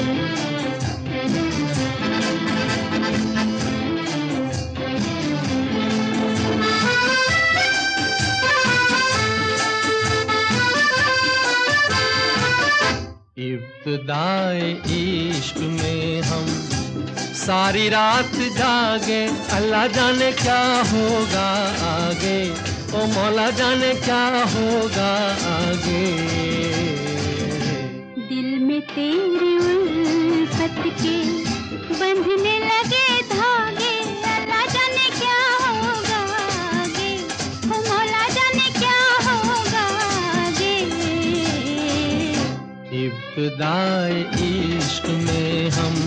इब्तिदाए इश्क में हम सारी रात जागे, अल्लाह जाने क्या होगा आगे, ओ मौला जाने क्या होगा आगे। दिल में तेरी उल्फत के बंधने लगे धागे, अल्लाह जाने क्या होगा आगे, ओ मौला जाने क्या होगा आगे। इब्तिदाए इश्क में हम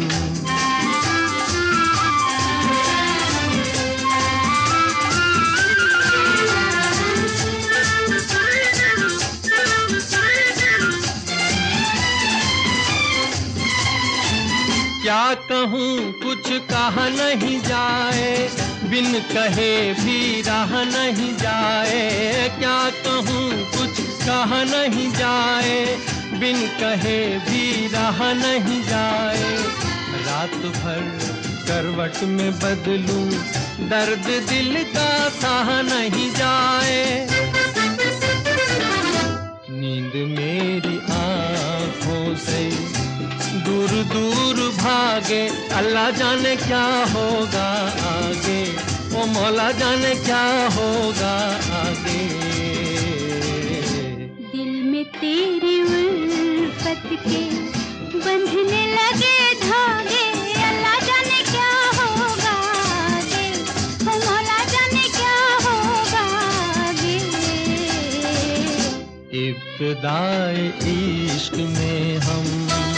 क्या कहूँ कुछ कहा नहीं जाए, बिन कहे भी रहा नहीं जाए। क्या कहूँ कुछ कहा नहीं जाए, बिन कहे भी रहा नहीं जाए। रात भर करवट में बदलूं, दर्द दिल का सहा नहीं जाए। नींद मेरी आँखों से दूर दूर भागे, अल्लाह जाने क्या होगा आगे, ओ मौला जाने क्या होगा आगे। दिल में तेरी उल्फत के बंधने लगे धागे, अल्लाह जाने क्या होगा आगे, ओ मौला जाने क्या होगा आगे। इब्तिदाए इश्क में हम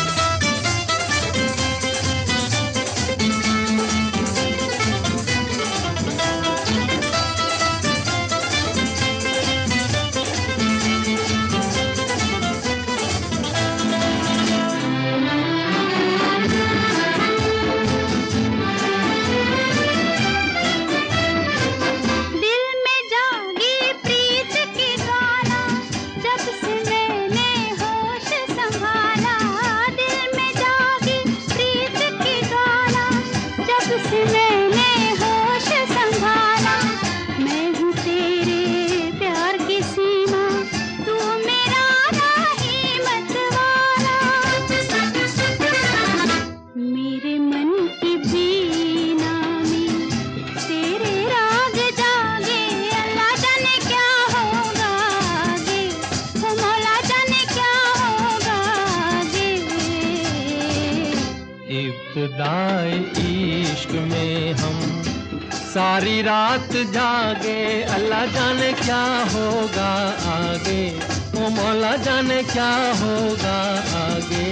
इब्तिदाए इश्क में हम सारी रात जागे, अल्लाह जाने क्या होगा आगे, ओ मौला जाने क्या होगा आगे।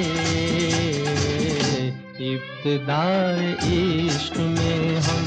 इब्तिदाए इश्क में हम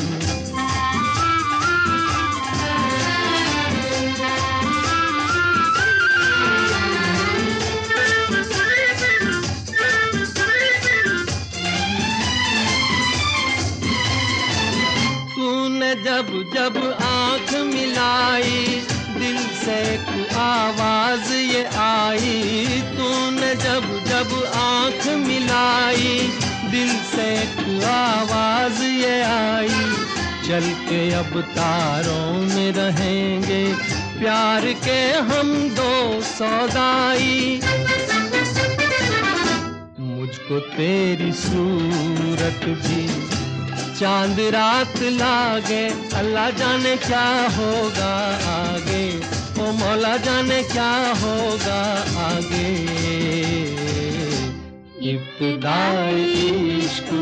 जब जब आँख मिलाई, दिल से एक आवाज ये आई। तूने जब जब आँख मिलाई, दिल से एक आवाज ये आई। चल के अब तारों में रहेंगे, प्यार के हम दो सौदाई। मुझको तेरी सूरत भी चांद रात लागे, अल्लाह जाने क्या होगा आगे, ओ मौला जाने क्या होगा आगे। इब्तिदाए इश्क